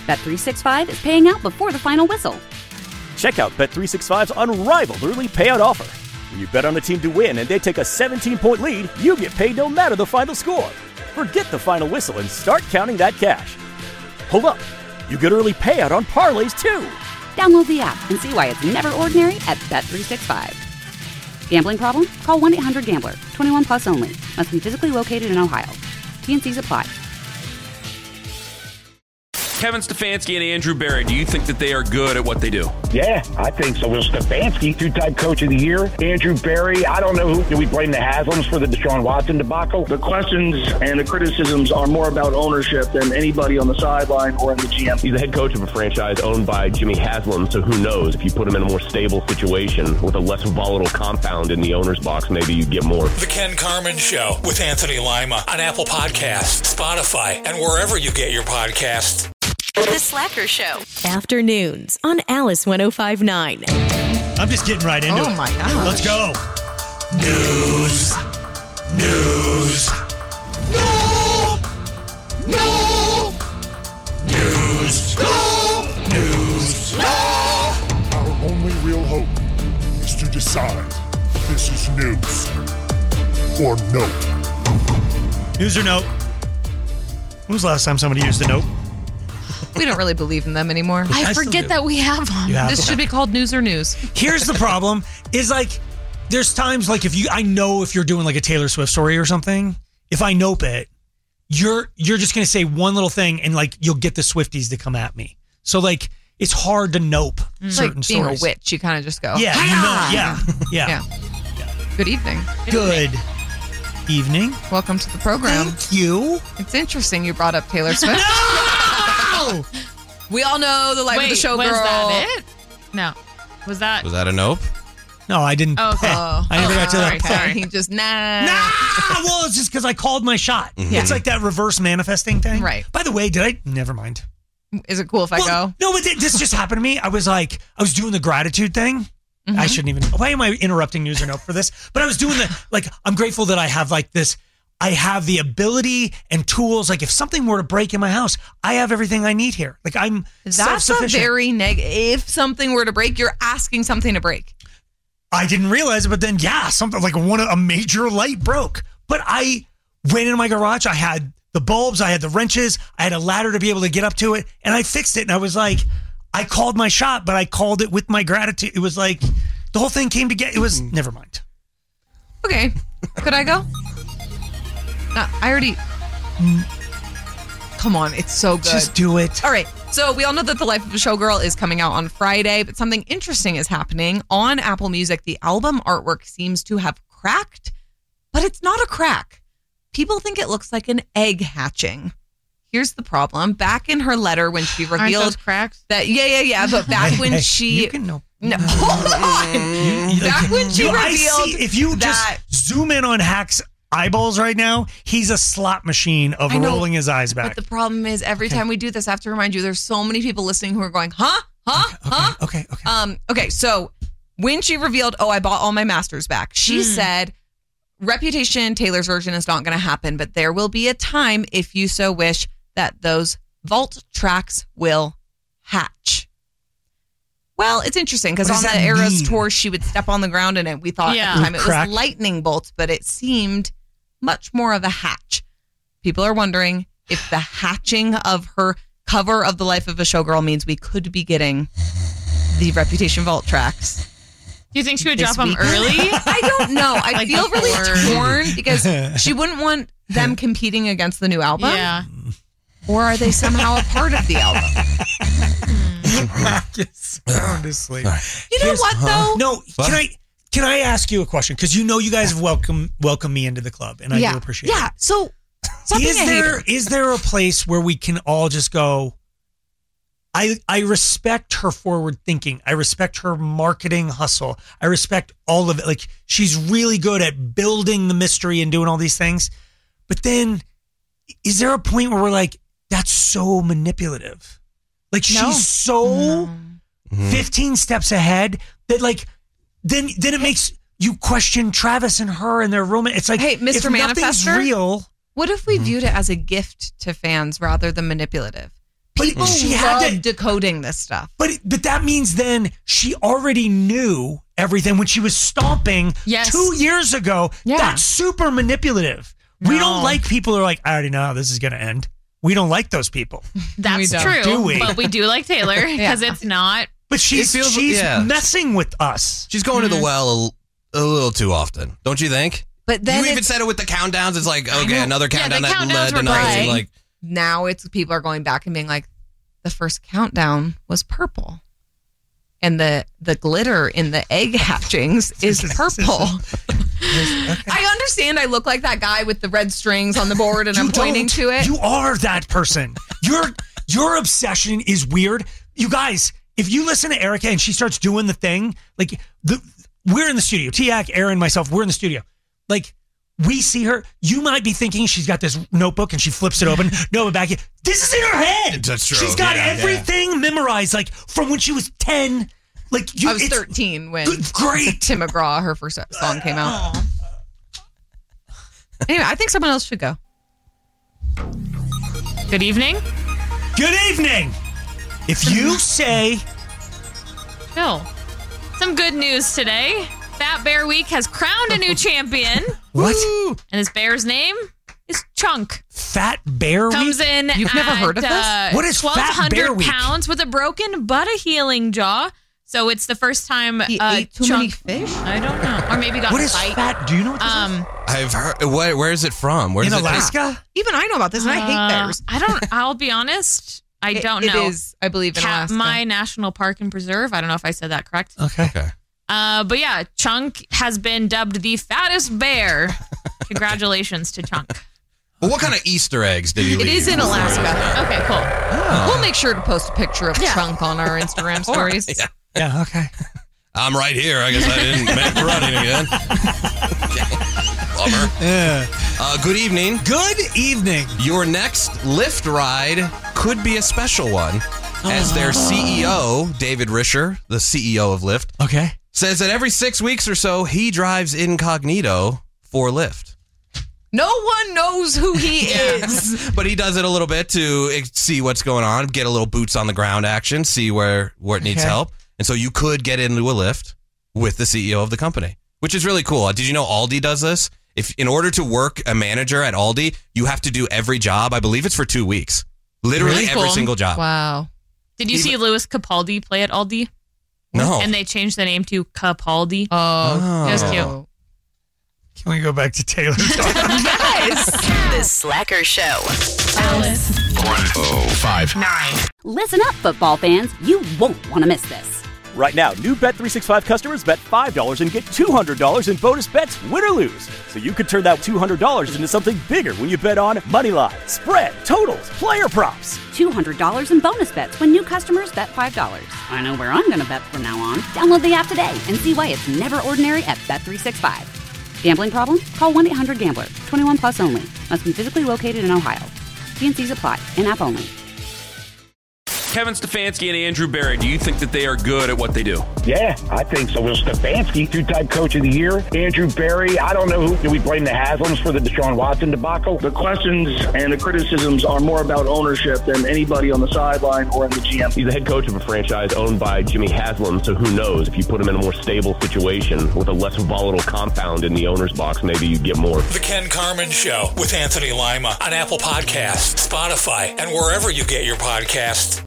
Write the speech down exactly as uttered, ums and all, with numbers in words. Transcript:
Bet three sixty-five is paying out before the final whistle. Check out Bet three sixty-five's unrivaled early payout offer. When you bet on a team to win and they take a seventeen-point lead, you get paid no matter the final score. Forget the final whistle and start counting that cash. Hold up. You get early payout on parlays, too. Download the app and see why it's never ordinary at Bet three sixty-five. Gambling problem? Call one eight hundred gambler. twenty-one plus only. Must be physically located in Ohio. T and C's apply. Kevin Stefanski and Andrew Berry, do you think that they are good at what they do? Yeah, I think so. Well, Stefanski, two-time coach of the year. Andrew Berry, I don't know who. Do we blame the Haslams for the Deshaun Watson debacle? The questions and the criticisms are more about ownership than anybody on the sideline or in the G M. He's the head coach of a franchise owned by Jimmy Haslam, so who knows? If you put him in a more stable situation with a less volatile compound in the owner's box, maybe you get more. The Ken Carman Show with Anthony Lima on Apple Podcasts, Spotify, and wherever you get your podcasts. The Slacker Show. Afternoons on Alice one oh five point nine. I'm just getting right into oh it. Oh, my gosh. Let's go. News. News. No! No! News. No! News. No! Our only real hope is to decide if this is news or nope. News or nope? When was the last time somebody used a nope? We don't really believe in them anymore. I I forget that we have them. have This them. should be called news or news. Here's the problem is like, there's times like if you, I know if you're doing like a Taylor Swift story or something, if I nope it, you're, you're just going to say one little thing and like, you'll get the Swifties to come at me. So like, it's hard to nope It's certain like being stories. a witch. You kind of just go, Yeah, you know, yeah, yeah, yeah. Good evening. Good evening. Welcome to the program. Thank you. It's interesting you brought up Taylor Swift. No! We all know the life Wait, of the show was girl. that it? No. Was that? Was that a nope? No, I didn't. Oh, okay. I never oh, got to that. sorry, sorry. He just, nah. Nah! Well, it's just because I called my shot. Mm-hmm. It's like that reverse manifesting thing. Right. By the way, did I? Never mind. Is it cool if I Well, go? No, but th- this just happened to me. I was like, I was doing the gratitude thing. Mm-hmm. I shouldn't even. Why am I interrupting news or nope for this? But I was doing the, like, I'm grateful that I have like this. I have the ability and tools. Like if something were to break in my house, I have everything I need here. Like I'm That's a self-sufficient. very negative. If something were to break, you're asking something to break. I didn't realize it, but then yeah, something like one a major light broke. But I went into my garage. I had the bulbs, I had the wrenches, I had a ladder to be able to get up to it, and I fixed it. And I was like, I called my shot, but I called it with my gratitude. It was like the whole thing came together. It was never mind. Okay, could I go? No, I already. Come on, it's so good. Just do it. All right. So we all know that The Life of a Showgirl is coming out on Friday, but something interesting is happening on Apple Music. The album artwork seems to have cracked, but it's not a crack. People think it looks like an egg hatching. Here's the problem. Back in her letter when she Aren't revealed those cracks? that, yeah, yeah, yeah, but back when Hey, she, you can know. no, hold on. You- Back when she you- I revealed see, if you that, just zoom in on Hack's eyeballs right now, he's a slot machine of I know, rolling his eyes back. But the problem is every Okay. time we do this, I have to remind you, there's so many people listening who are going, huh? Huh? Okay, huh? okay, okay. Um, okay, so when she revealed, oh, I bought all my masters back, she Mm. said, Reputation, Taylor's version is not going to happen, but there will be a time, if you so wish, that those vault tracks will hatch. Well, it's interesting because What on does the that Eras mean? tour, she would step on the ground in it. We thought Yeah. at the time it Crack. was lightning bolts, but it seemed much more of a hatch. People are wondering if the hatching of her cover of The Life of a Showgirl means we could be getting the Reputation vault tracks. Do you think she would this drop them week. early? I don't know. I Like feel before. really torn because she wouldn't want them competing against the new album. Yeah. Or are they somehow a part of the album? Sound asleep. You know Here's- what, though? No, can I can I ask you a question? Because you know you guys have welcomed welcomed me into the club, and I yeah. do appreciate yeah. it. So, stop Is being a there hater. is there a place where we can all just go? I I respect her forward thinking. I respect her marketing hustle. I respect all of it. Like she's really good at building the mystery and doing all these things. But then, is there a point where we're like, that's so manipulative? Like No. she's so fifteen steps ahead that like then then it makes you question Travis and her and their romance. It's like, Hey, Mister if nothing's Manifester? real. What if we viewed it as a gift to fans rather than manipulative? People she love had to, decoding this stuff. But but that means then she already knew everything when she was stomping yes. two years ago. Yeah. That's super manipulative. No. We don't like people who are like, I already know how this is going to end. We don't like those people. That's true. Do we? But we do like Taylor because yeah. it's not. But she's feels, she's yeah. messing with us. She's going mm-hmm. to the well a, a little too often, don't you think? But then you even said it with the countdowns. It's like, okay, another countdown yeah, that led to nothing. Like now, it's people are going back and being like, the first countdown was purple, and the the glitter in the egg hatchings is purple. Okay. I understand. I look like that guy with the red strings on the board, and you I'm pointing to it. You are that person. Your your obsession is weird. You guys, if you listen to Erica and she starts doing the thing, like the we're in the studio. Tiak, Aaron, myself, we're in the studio. Like we see her. You might be thinking she's got this notebook and she flips it open. No, but back here, this is in her head. That's true. She's got yeah, everything yeah. memorized, like from when she was ten. Like you, I was thirteen when good, great Tim McGraw, her first song came out. Anyway, I think someone else should go. Good evening. Good evening. If you say, Phil, some good news today. Fat Bear Week has crowned a new champion. What? And his bear's name is Chunk. Fat Bear Week? Comes in You've never at, heard of this? Uh, What is Fat Bear Week? twelve hundred pounds with a broken but a healing jaw. So it's the first time he uh, ate too Chunk, many fish? I don't know. Or maybe got what a is bite. fat? Do you know what this um, is? I've heard. Where, where is it from? Where In does Alaska? It, Even I know about this, and I hate Uh, bears. I don't. I'll be honest. I It- don't it know. It is, I believe, in Alaska. Katmai National Park and Preserve. I don't know if I said that correct. Okay. okay. Uh, but yeah, Chunk has been dubbed the fattest bear. Congratulations to Chunk. Well, what kind of Easter eggs did you It leave? is in Alaska. Okay, cool. Oh. We'll make sure to post a picture of Yeah. Chunk on our Instagram stories. Yeah. Yeah, okay. I'm right here. I guess I didn't make running again. Okay. Bummer. Yeah. Uh, good evening. Good evening. Your next Lyft ride could be a special one, as their C E O, David Risher, the C E O of Lyft, Okay. says that every six weeks or so, he drives incognito for Lyft. No one knows who he is. But he does it a little bit to see what's going on, get a little boots on the ground action, see where, where it needs Okay. help. And so you could get into a Lyft with the C E O of the company, which is really cool. Did you know Aldi does this? If in order to work a manager at Aldi, you have to do every job. I believe it's for two weeks. Literally Really every cool. single job. Wow. Did you Even- see Louis Capaldi play at Aldi? No. And they changed the name to Capaldi. Oh. It was cute. Can we go back to Taylor? Yes. The Slacker Show. Alice. one oh five Nine. Listen up, football fans. You won't want to miss this. Right now, new Bet three sixty-five customers bet five dollars and get two hundred dollars in bonus bets, win or lose. So you could turn that two hundred dollars into something bigger when you bet on money line, spread, totals, player props. two hundred dollars in bonus bets when new customers bet five dollars. I know where I'm going to bet from now on. Download the app today and see why it's never ordinary at Bet three sixty-five. Gambling problem? Call one eight hundred gambler. twenty-one plus only. Must be physically located in Ohio. T N Cs apply. In-app only. Kevin Stefanski and Andrew Barry, do you think that they are good at what they do? Yeah, I think so. Will Stefanski, two-time coach of the year. Andrew Barry, I don't know who. Do we blame the Haslams for the Deshaun Watson debacle? The questions and the criticisms are more about ownership than anybody on the sideline or in the G M. He's the head coach of a franchise owned by Jimmy Haslam, so who knows? If you put him in a more stable situation with a less volatile compound in the owner's box, maybe you get more. The Ken Carmen Show with Anthony Lima on Apple Podcasts, Spotify, and wherever you get your podcasts.